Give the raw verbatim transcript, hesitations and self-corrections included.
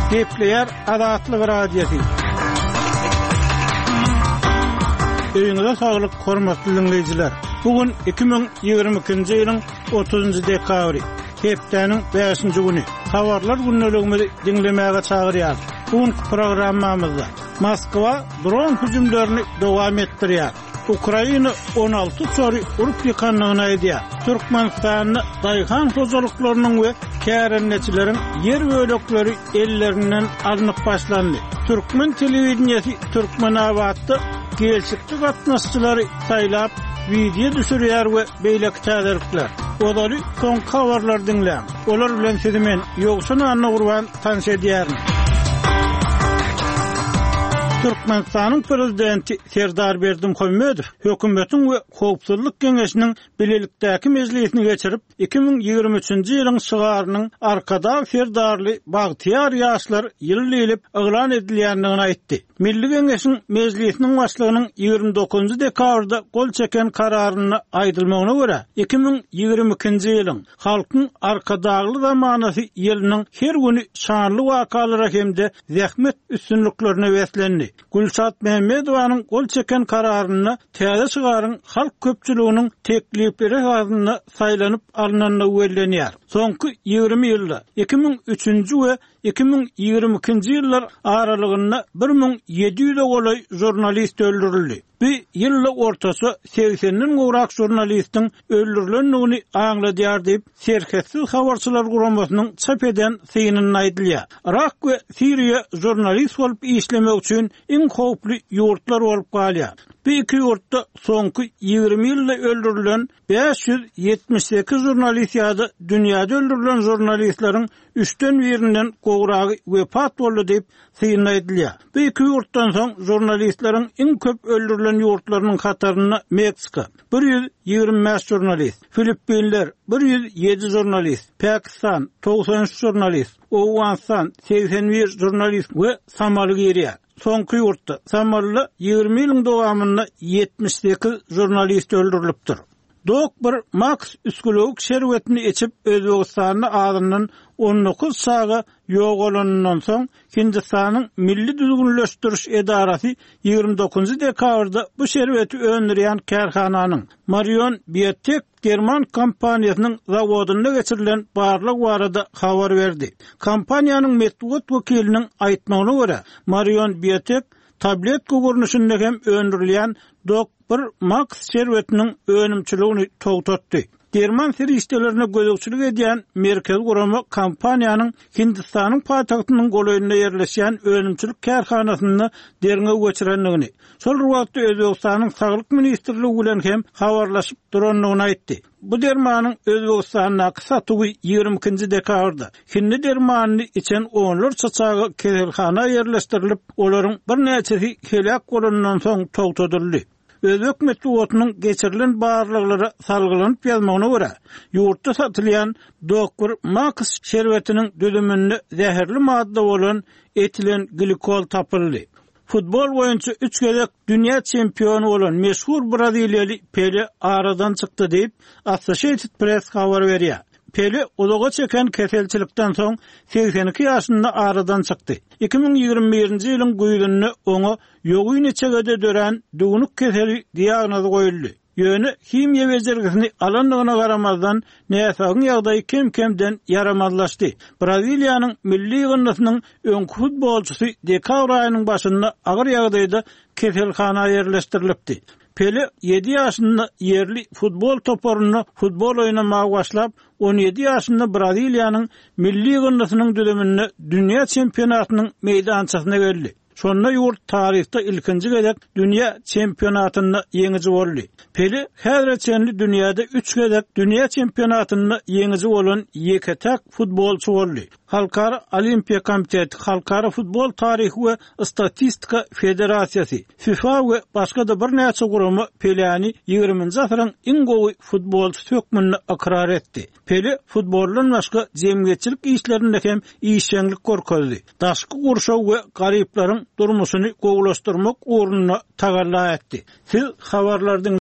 Gepleyer Adatlyk radiosu. Öýüňize saglyk, hormatly dinleýijiler. Bugün iki bin ýygrimi ikinji ýylyň otuzunjy dekabry. Hepdeniň beşinji güni. Habarlar günneligimizi dinlemäge çagyrýar. Bugün programmamyzda Moskwa dron hüjümlerini dowam etdirýär. Ukraina on alty çary urup ýykanlygyny aýdýar. Türkmenistanyň daýhan hojalyklarynyň we kärenneçileriň yer bölekleri ellerinden alınıp başlandy. Türkmen telewizionyasy Türkmenawatda gelşikli gatnaşçylary saýlap video düşürýär we beýleki täderikler. Olary soň habarlar dinlän. Olar bilen sizi men Ýogsun Anna Gurban tanış edýärim. Türkmenistanyň prezidenti Serdar Berdimuhammedow hökümetiň we Howpsuzlyk Geňeşiniň bilelikdäki mejlisini geçirip iki bin ýygrimi üçinji ýylyň şygarynyň arkada Serdarly Bagtyar ýaşlar ýyllylip eglan edilýändigini aýtdy. Milli Geňeşiň mejlisiniň başlygynyň ýygrimi dokuzunjy dekabrda gol çeken kararyny aýdylmagyna görä iki bin ýygrimi ikinji ýylyň halkyň arkadagly zamanasy ýylynyň her güni şanly wakalara hemde zähmet üstünliklerine weslendi. Gülşat Mehmedowanyň gol çeken kararyny täze şygaryň halk köpçüliginiň teklipleri hazyny saýlanyp alynanyna wellenýär. Soňky ýygrimi ýylda iki bin üçinji we iki bin ýygrimi ikinji ýyllar aralygynda bir min ýedi ýüze golay jurnalist öldürildi. Bu ýylla ortasy seksenden gowrak jurnalistiň öldürilendigini aňladýar diýip Serketsiz habarçylar guramasynyň çap eden synyny aýdylýar. Irak we Siriýa jurnalist bolup işlemek üçin iň howply ýurtlar bolup galýar. Bu iki ýurtda soňky ýygrimi ýylda öldürilen beş ýüz ýetmiş sekiz jurnalist ýa-da dünýäde öldürilen jurnalistleriň üçten birinden gowragy wepat boldy diýip syny aýdylýar. Bu iki ýurtdan soň jurnalistleriň iň köp öldürilen ýurtlarynyň kataryna Meksika bir ýüz ýygrimi beş jurnalist, Filipinler bir ýüz ýedi jurnalist, Pakistan doksan üç jurnalist, Owganistan seksen bir jurnalist we Somaly giriýär. Soňky ýurtda Somalyda ýygrimi ýylyň dowamynda ýetmiş sekiz jurnalist öldürilipdir. Dok bir Max üskülük şerwetini içip Özbegistanyň adynyň on dokuz saga ýok bolanyndan soň Hindistanyň Milli Düzgünleşdiriş Edarasy ýygrimi dokuzunjy dekabrda bu şerweti öndürýän kärhananyň Marion Biotek German kompaniýasynyň zawodyna geçirilen barlyk barada habar berdi. Kompaniýanyň medeniýet wekiliniň aýtmagyna görä, Marion Biotek tablet gugurnyşynda hem öndürilýän dok bir Max şerwetiniň önümçiligini togtatdy. German serişdelerine gözükçülük edýän merkez gurama kompaniýanyň Hindistanyň paýtagtynyň golaýynda ýerleşýän önümçilik kärhanasyny derňe geçirenligini, şol wagtda Özbegistanyň Saglyk ministrligi bilen hem habarlaşyp duranlygyny aýtdy. Bu dermanyň Özbegistanyň satygy ýygrimi ikinji dekabrda Hindi dermanyny içen onlar çaçagy keselhana ýerleşdirilip, olaryň bir näçesi helak bolanyndan soň togtadyldy. Özbek medeniýetiniň geçirilen barlyklary salgylanyp ýazmagyna görä, ýurtda satylýan doktor Max şerwetiniň düdüminde zäherli madda bolan etilen glikol tapyldy. Futbol boýunça üç gezek dünýä çempionu bolan meşhur Braziliýaly Pele aradan çykdy diýip Associated Press habar berýär. Pele ulaga çeken keselçilikden soň seksen iki ýaşynda aradan çykdy. iki bin ýygrimi birinji ýylyň güýdünde oňa ýoguý neçegede dören düwnük keseli diagnozy goýuldy. Ýöne himiýa bejergisini alandygyna garamazdan näsagyň ýagdaýy kem-kemden yaramazlaşdy. Braziliýanyň milli ýygnasynyň öňkü futbolçysy dekabr aýynyň başynda agyr ýagdaýda keselhana ýerleşdirilipdi. Pele yedi ýaşynda yerli futbol toparyny futbol oýnamagy başlap, on yedi ýaşynda Braziliýanyň milli ýygnasynyň düdüminde dünýä çempionatynyň meýdançasyna geldi. Şonda ýurt tarihte ilkinji gezek dünýä çempionatyny ýeňiji boldy. Pele häzirçenli dünýäde üç gezek dünýä çempionatyny ýeňiji bolan ýeketek futbolçy boldy. Halkara Olimpiya Komiteti, Halkara Futbol Tarihi we Statistika Federasiýasy, FIFA we başga da bir näçe guramy Peleni ýygrimiňji asyryň iň gowy futbolçy hökmünde akrar etdi. Pele futboldan başga jemgyýetçilik işlerinde hem işçilik görkezdi. Daşky gurşaw we garyplaryň durmuşyny gowlaşdyrmak uğruna tagalla etdi. Siz habarlardan